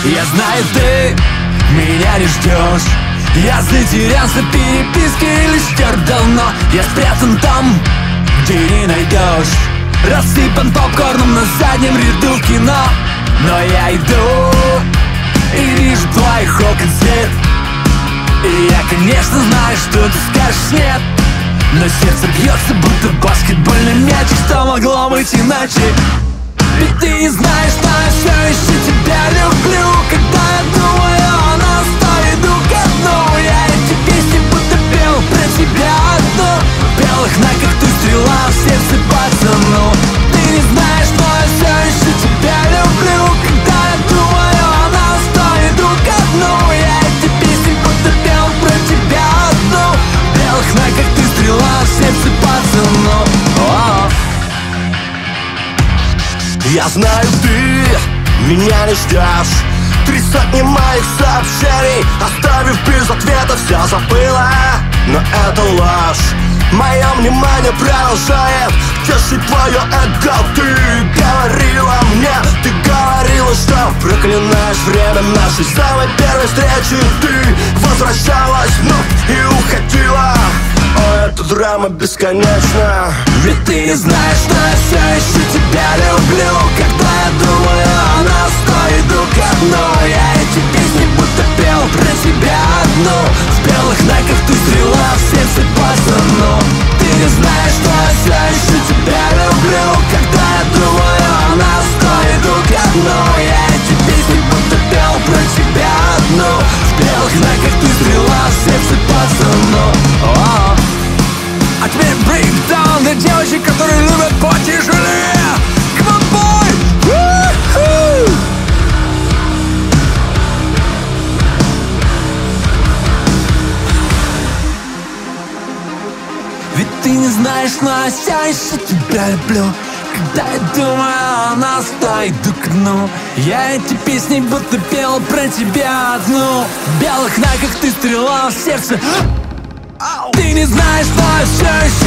Я знаю, ты меня не ждешь. Я затерялся в переписке или стер давно. Я спрятан там, где не найдешь. Рассыпан попкорном на заднем ряду в кино. Но я иду и вижу твоих окон свет. И я, конечно, знаю, что ты скажешь нет. Но сердце бьется, будто баскетбольный мячик. Что могло быть иначе? Ведь ты не знаешь, что я все еще тебя люблю. Когда я думаю о нас, то иду ко дну. Я эти песни будто пел про тебя одну. Белых на как ты стрела в сердце пацану. Ты не знаешь, что я все еще тебя люблю. Когда я думаю о нас, то иду ко дну. Я эти песни будто пел про тебя одну. Белых на как ты стрела в сердце пацану. Я знаю, ты меня не ждешь. 300 моих сообщений оставив без ответа, все забыла. Но это ложь. Мое внимание продолжает тешить твое эго. Ты говорила мне, ты говорила, что проклинаешь время нашей самой первой встречи. Ты возвращалась вновь и уходила. О, эта драма бесконечна. Ведь ты не знаешь, что я все еще тебя люблю. Когда я думаю о нас, то иду ко дну. Я эти песни будто пел про тебя одну. В белых найках ты стрела в сердце пацану. Ты не знаешь, что я все еще тебя люблю. Когда я думаю о нас, то иду ко дну. Я эти песни будто пел про тебя одну. В белых найках ты стрела в сердце пацану. А теперь брейкдаун для девочек, которые любят потяжелее. Come on, boy! Woo-hoo! Ведь ты не знаешь, но я все еще тебя люблю. Когда я думаю о нас, то иду к дну. Я эти песни будто пел про тебя одну. В белых найках ты стрела в сердце. Ты не знаешь, что я все еще